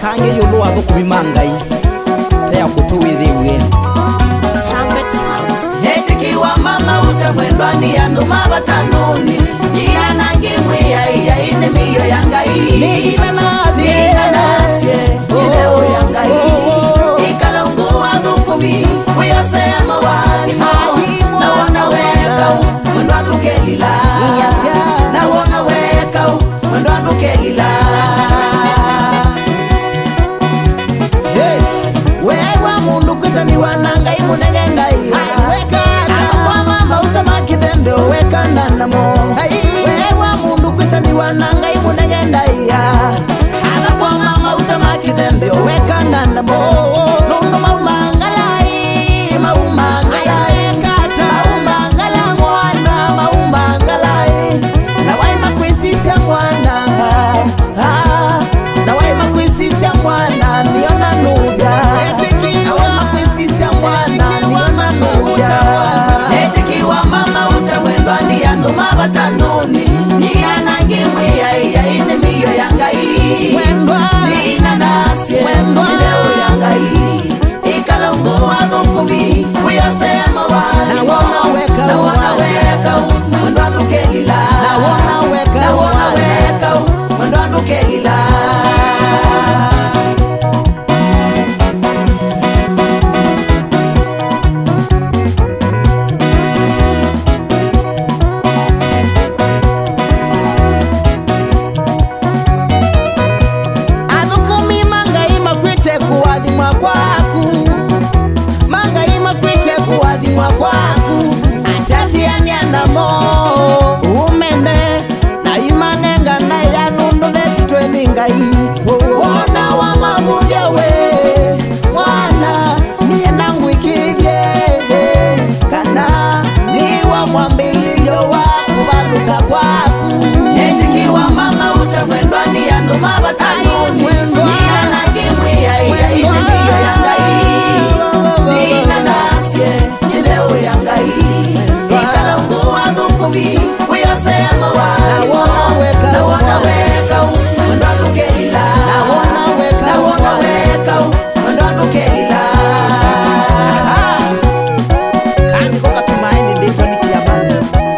kange yulu athukumi mangai tea kutuwithiwe Trumpet sounds. Etikiwa mama utamwendwani andu mabatanuni ina nangi mwiya iya ine miyo yangai nina nasye ideo yangai ikalungu athukumi uyasema wagimo na wanaweka mwendwanu kelila na wanaweka mwendwanu kelila wewa mundu kwisa ni wanangai munengengai kwa mama usamaki thembe oweka ndanamo wewa mundu kwisa ni wanangai munengengai ana kwa mama usamaki thembe oweka ndanamo nundu maumangalai maumangala mwana maumangalai na waima kwisisya mwana na waima kwisisya mwana niona nuga na waima kwisisya mwana niona nuga etikiwa mama utamwendwani andu mabatanuni ina nangi mwiya iya ine miyo yangai ina nasye ideo yangai ikalungu athukumi uyasema wani na wanaweka mwendwanu kelila na wanaweka mwendwanu kelila athukumi mangai makwite kuwathimwa kwaku mangai makwite kuwathimwa kwaku atatiania namo umene na imanenga na yanundu vetitweni ngai wona wa mavuthya we mwana niye nangwikithye kana niwa mwambililyo wa kuvaluka kwaku etikiwa mama utamwendwani andu mabatanuni ina nangi mwiya iya ine miyo yangai nina nasye ideo yangai ikalungu athukumi uyasema wani na wanaweka mwendwanu kelila na wanaweka mwendwanu kelila kandi ko katumaini nditwa nikiamani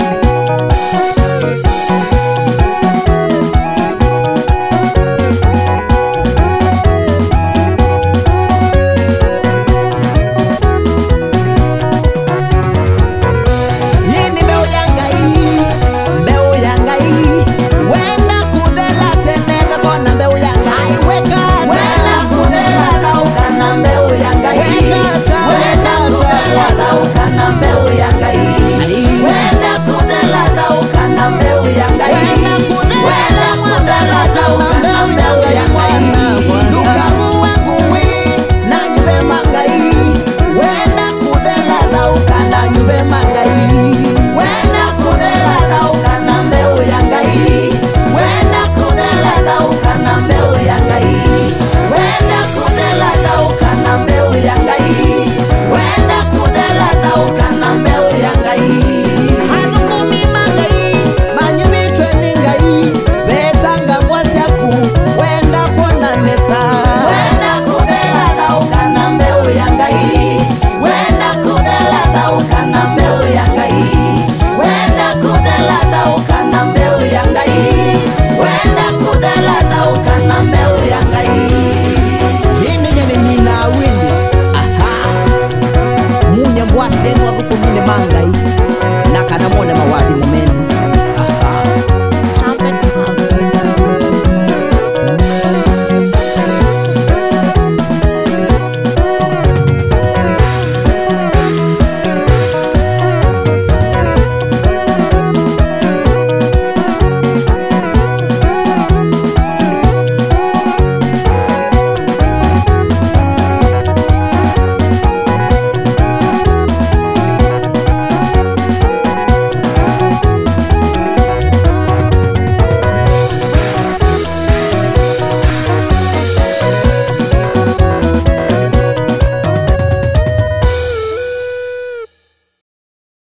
yini mbeu yangai wenda kuthela tenena kona mbeu yangai wenda kuthela dhaukana mbeu yangai wenda kuthela dhaukana mbeu yangai wenda kuthela dhaukana mbeu yangai wenda kuthela dhaukana mbeu yangai dukamu wangu na nyuve mangai wenda kuthela dhaukana nyuve mangai wenda kuthela dhaukana mbeu yangai wenda kuthela dhaukana mbeu yangai wenda kuthela dhaukana mbeu yangai wenda kuthela dhaukana mbeu yangai athukumi mangai manyumitwe ni ngai vetanga mwasyaku wenda kuonanesa wenda kuthela dhaukana mbeu yangai wenda kuthela dhaukana mbeu yangai wenda kuthela dhaukana mbeu yangai wenda kuthela dhaukana mbeu yangai ini nyene nyina windi munya mbwasenu athukumine mangai na kana mone mawa